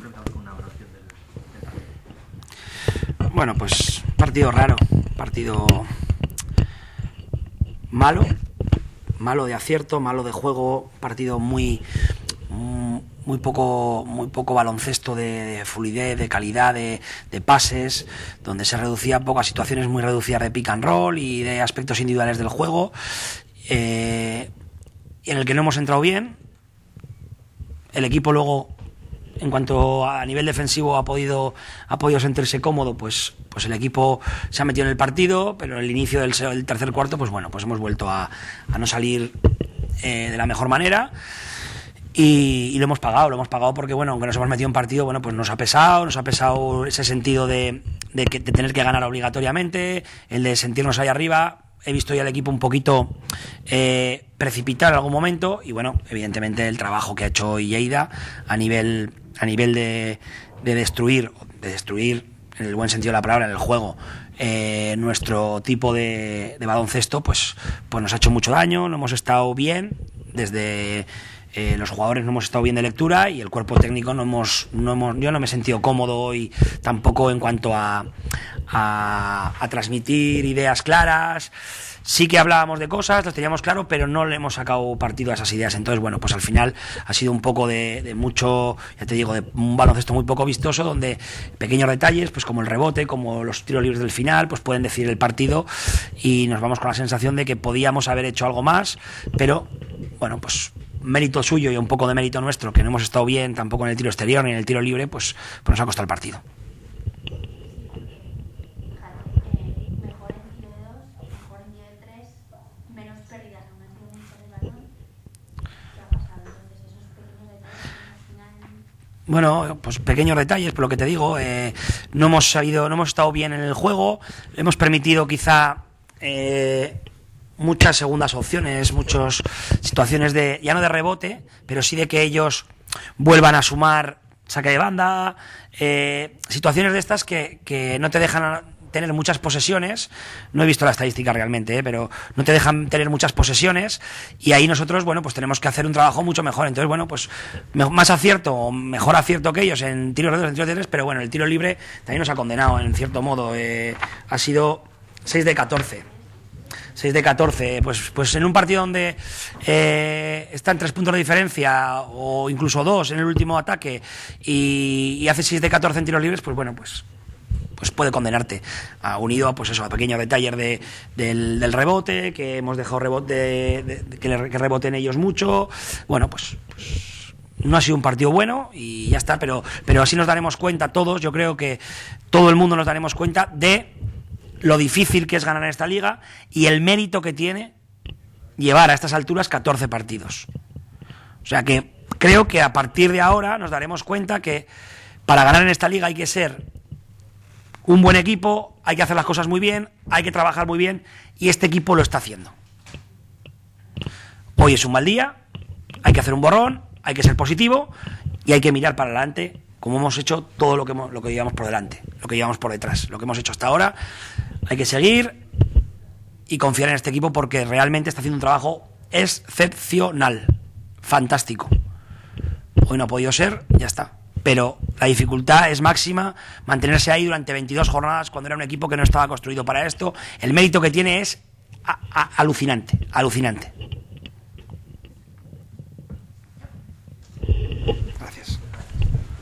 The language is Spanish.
enfrentado con una evaluación del Bueno, pues partido raro, partido malo de acierto, malo de juego, partido muy poco baloncesto de fluidez, de calidad, de pases, donde se reducía poco a situaciones muy reducidas de pick and roll y de aspectos individuales del juego, en el que no hemos entrado bien. El equipo luego, en cuanto a nivel defensivo, ha podido sentirse cómodo, pues el equipo se ha metido en el partido, pero en el inicio del tercer cuarto, pues bueno, pues hemos vuelto a no salir de la mejor manera. Y lo hemos pagado porque, bueno, aunque nos hemos metido en partido, bueno, pues nos ha pesado ese sentido de tener que ganar obligatoriamente, el de sentirnos ahí arriba. He visto ya al equipo un poquito precipitar en algún momento, y bueno, evidentemente el trabajo que ha hecho hoy Lleida a nivel de destruir, en el buen sentido de la palabra, en el juego, nuestro tipo de baloncesto, pues nos ha hecho mucho daño. No hemos estado bien desde... los jugadores no hemos estado bien de lectura, y el cuerpo técnico yo no me he sentido cómodo hoy tampoco en cuanto a transmitir ideas claras. Sí que hablábamos de cosas, las teníamos claro, pero no le hemos sacado partido a esas ideas. Entonces, bueno, pues al final ha sido un poco de mucho, ya te digo, de un baloncesto muy poco vistoso, donde pequeños detalles, pues como el rebote, como los tiros libres del final, pues pueden decidir el partido, y nos vamos con la sensación de que podíamos haber hecho algo más, pero bueno, pues mérito suyo y un poco de mérito nuestro, que no hemos estado bien tampoco en el tiro exterior ni en el tiro libre, pues nos ha costado el partido. Mejor en tiro de 2, mejor en tiro de 3, menos pérdidas, aumento mucho del balón. ¿Qué ha pasado? Entonces esos pequeños detalles al final... Bueno, pues pequeños detalles, por lo que te digo, no hemos estado bien en el juego, hemos permitido quizá muchas segundas opciones, muchas situaciones ya no de rebote, pero sí de que ellos vuelvan a sumar saque de banda, situaciones de estas que no te dejan tener muchas posesiones. No he visto la estadística realmente, pero no te dejan tener muchas posesiones, y ahí nosotros, bueno, pues tenemos que hacer un trabajo mucho mejor. Entonces, bueno, pues más acierto, o mejor acierto que ellos en tiros de 2, en tiros de 3, pero bueno, el tiro libre también nos ha condenado en cierto modo. Ha sido 6 de 14, pues en un partido donde están 3 puntos de diferencia, o incluso 2 en el último ataque, y hace 6 de 14 en tiros libres, pues bueno, pues puede condenarte, unido a, pues eso, a pequeños detalles del rebote, que hemos dejado que reboten ellos mucho. Bueno, pues no ha sido un partido bueno y ya está, pero así nos daremos cuenta todos, yo creo que todo el mundo nos daremos cuenta de lo difícil que es ganar en esta liga y el mérito que tiene llevar a estas alturas 14 partidos. O sea que creo que a partir de ahora nos daremos cuenta que para ganar en esta liga hay que ser un buen equipo, hay que hacer las cosas muy bien, hay que trabajar muy bien, y este equipo lo está haciendo. Hoy es un mal día, hay que hacer un borrón, hay que ser positivo y hay que mirar para adelante, como hemos hecho todo lo que llevamos por delante, lo que llevamos por detrás, lo que hemos hecho hasta ahora. Hay que seguir y confiar en este equipo, porque realmente está haciendo un trabajo excepcional, fantástico. Hoy no ha podido ser, ya está. Pero la dificultad es máxima, mantenerse ahí durante 22 jornadas cuando era un equipo que no estaba construido para esto. El mérito que tiene es alucinante.